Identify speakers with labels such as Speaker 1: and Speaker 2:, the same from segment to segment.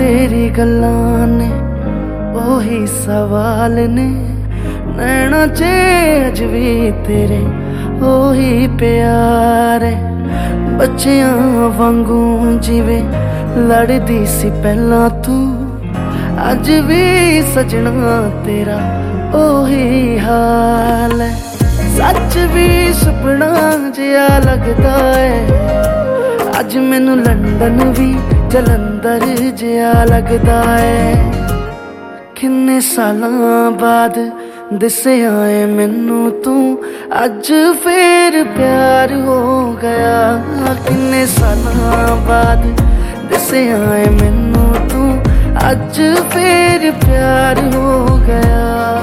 Speaker 1: तेरी गल्लां ने ओही सवाल ने, नैना च अज भी तेरे ओही प्यार है। बच्चियां वांगू जिवे लड़दी सी पहला तू, अज भी सजना तेरा ओही हाल है। सच भी सुपना जिहा लगदा है, अज मैनू लंदन भी जलंधर जिहा लगदा है। किन्ने सालां बाद दिसिया है मैनू तू, अज फिर प्यार हो गया। किन्ने सालां बाद दिसिया है मैनू तू, अज फिर प्यार हो गया।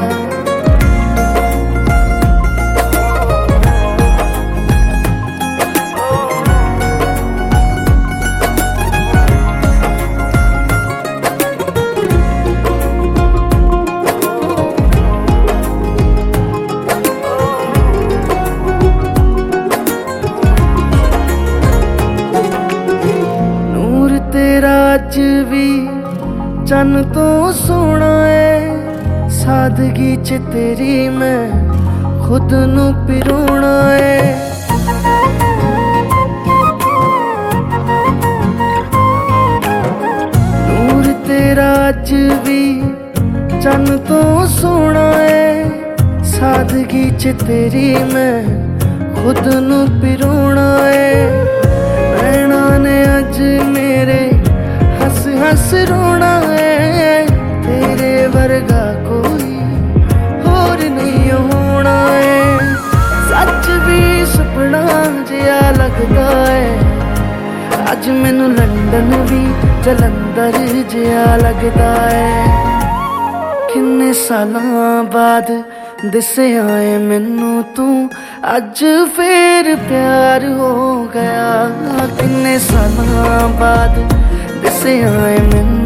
Speaker 1: तेरा अज भी चन तो सोना है, सादगी च तेरी मैं खुद नू पिरोना है। नूर तेरा अज भी चन तो सोना है, सादगी च तेरी मैं खुद नू पिरोना है। नैना ने अज मेरे हंस हंस रोना है, तेरे वर्गा कोई होर नहीं होना है। सच भी सुपना जिहा लगदा है, अज मैनू लंदन भी जलंधर जिहा लगदा है। किन्ने सालां बाद दिसिया है मैनू तू, अज फिर प्यार हो गया। किन्ने सालां बाद दिसिया है मैनू